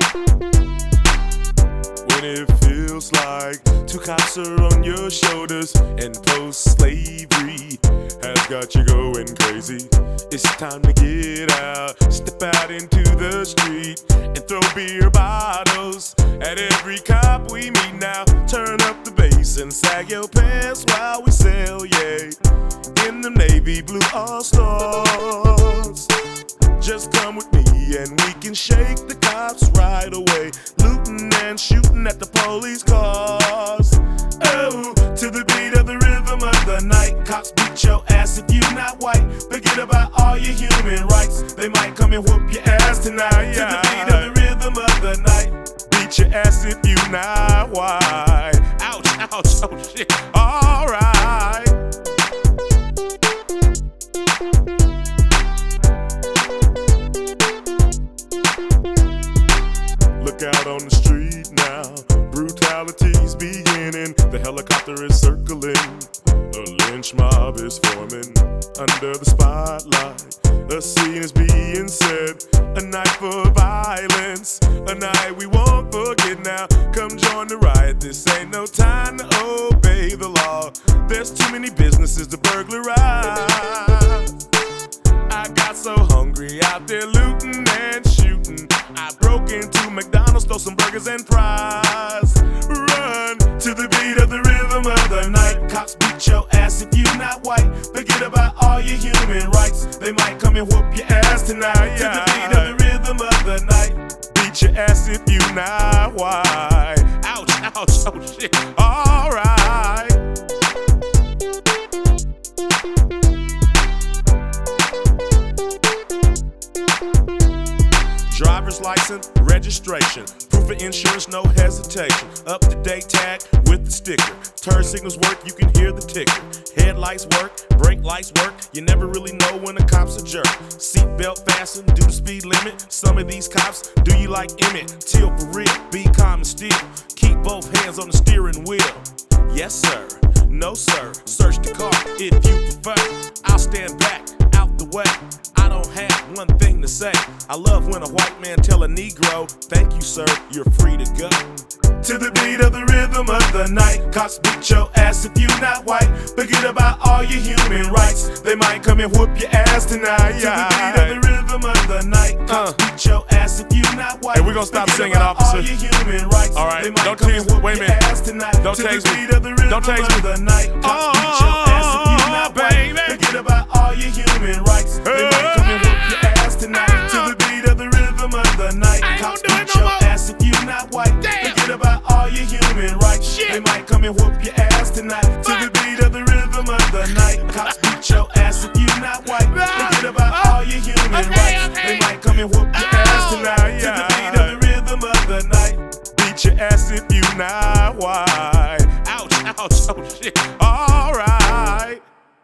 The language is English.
When it feels like two cops are on your shoulders and post-slavery has got you going crazy, it's time to get out, step out into the street and throw beer bottles at every cop we meet now. Turn up the bass and sag your pants while we sail, yeah, in the navy blue all-stars. Just come with me and we can shake the cops right away, looting and shooting at the police cars. Oh, to the beat of the rhythm of the night. Cops beat your ass if you not white. Forget about all your human rights. They might come and whoop your ass tonight. To the beat of the rhythm of the night. Beat your ass if you not white. Ouch, ouch, oh shit. Alright. Look out on the street now, brutality's beginning. The helicopter is circling, a lynch mob is forming under the spotlight. A scene is being set, a night for violence, a night we won't forget now. Come join the riot, this ain't no time to obey the law. There's too many businesses to burglarize. I got so hungry out there looting and shooting, I broke into McDonald's, stole some burgers and fries. Run to the beat of the rhythm of the night. Cops beat your ass if you not white. Forget about all your human rights. They might come and whoop your ass tonight. To the beat of the rhythm of the night. Beat your ass if you not white. Ouch, ouch, oh shit. Alright. Driver's license, registration, proof of insurance, no hesitation. Up-to-date tag with the sticker. Turn signals work, you can hear the ticker. Headlights work, brake lights work. You never really know when a cop's a jerk. Seatbelt fastened, do the speed limit. Some of these cops do you like Emmett Till for real, be calm and still. Keep both hands on the steering wheel. Yes sir, no sir, search the car if you prefer. I'll stand back, out the way. I don't have one thing to say. I love when a white man tell a Negro, thank you sir, you're free to go. To the beat of the rhythm of the night. Cops beat your ass if you not white. Forget about all your human rights. They might come and whoop your ass tonight. To the beat of the rhythm of the night. Cops beat your ass if you not white. Hey, we're gonna stop singing, officer. All your human rights. All right, they might don't come tease and whoop me. Wait a your minute. ass tonight. Don't to tease the me. beat of the rhythm Don't tease of me. the night. Cops beat your ass if you not white. baby. Forget about all your human rights. They might come and whoop your ass tonight. To the beat of the rhythm of the night. Cops beat your ass if you not white. Forget about all your human rights. They might come and whoop your ass tonight. To the beat of the rhythm of the night. Cops beat your ass if you not white. Forget about all your human rights. They might come and whoop your ass tonight. To the beat of the rhythm of the night. Beat your ass if you not white. Ouch, ouch, oh shit.